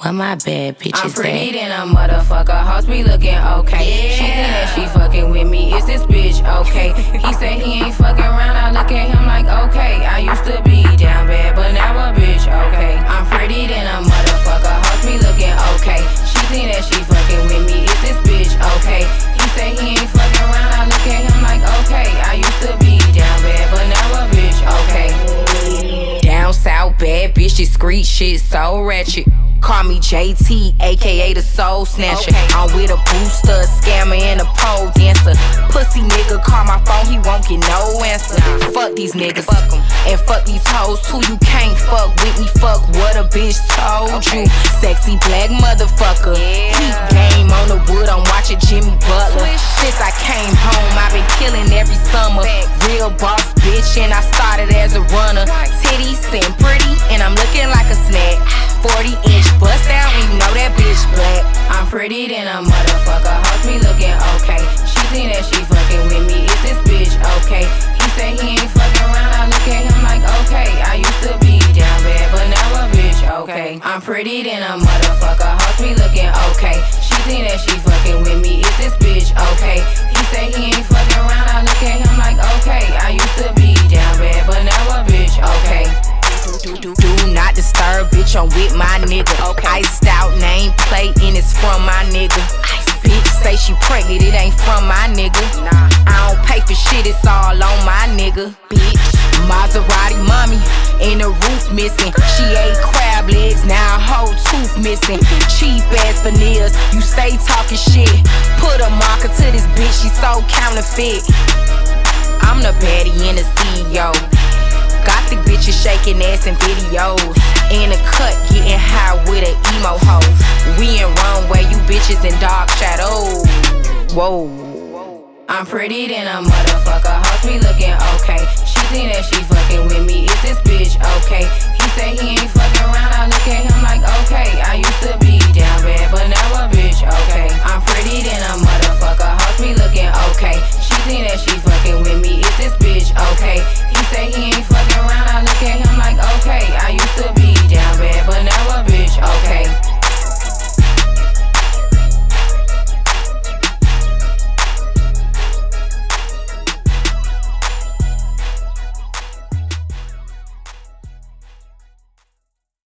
Where my bad bitches I'm pretty at? than a motherfucker, hoes be looking okay. Yeah. She think that she fucking with me, is this bitch okay? He said he ain't fucking around, I look at him like okay. I used to be down bad, but now a bitch okay. I'm pretty than a motherfucker, hoes be looking okay. She think that she fucking with me, is this bitch okay? He said he ain't fucking around, I look at him like okay. I used to be down bad, but now a bitch okay. Down south bad bitch, discreet shit so ratchet. Call me JT, aka the soul snatcher. Okay. I'm with a booster, a scammer, and a pole dancer. Pussy nigga call my phone, he won't get no answer. Fuck these niggas, fuck 'em. And fuck these hoes too. You can't fuck with me, fuck what a bitch told you. Sexy black motherfucker. Heat game on the wood, I'm watching Jimmy Butler. Since I came home, I've been killing every summer. Real boss bitch, and I started as a runner. Titties and pretty, and I'm looking like a snack. 40-inch bust down, and you know that bitch black. I'm pretty than a motherfucker, hoes me looking okay. She think that she fucking with me, is this bitch okay? He said he ain't fucking around, I look at him like okay. I used to be down bad, but now a bitch okay. I'm pretty than a motherfucker, hoes me looking okay. She think that she fucking with me, is this bitch okay? He said he ain't fucking around, I look at him like okay. I used to be down bad, but now a bitch okay. Do not disturb, bitch, I'm with my nigga. Iced out nameplate and it's from my nigga. Bitch say she pregnant, it ain't from my nigga. I don't pay for shit, it's all on my nigga. Bitch, Maserati mommy, and the roof missing. She ate crab legs, now a whole tooth missing. Cheap ass veneers, you stay talking shit. Put a marker to this bitch, she so counterfeit. I'm the baddie and the CEO. Got the bitches shaking ass in videos. In the cut, getting high with an emo hoe. We in runway, you bitches in dark shadows. Whoa. I'm pretty than a motherfucker, hoes me looking okay. She think that she fucking with me, is this bitch okay? He said he ain't fucking around, I look at him like okay. I used to be down bad, but now a bitch okay. I'm pretty than a motherfucker, hoes me looking okay. She think that she fucking with me, is this bitch okay? He said he ain't fucking around, I look at him like okay. I used to be down bad, but now a bitch okay.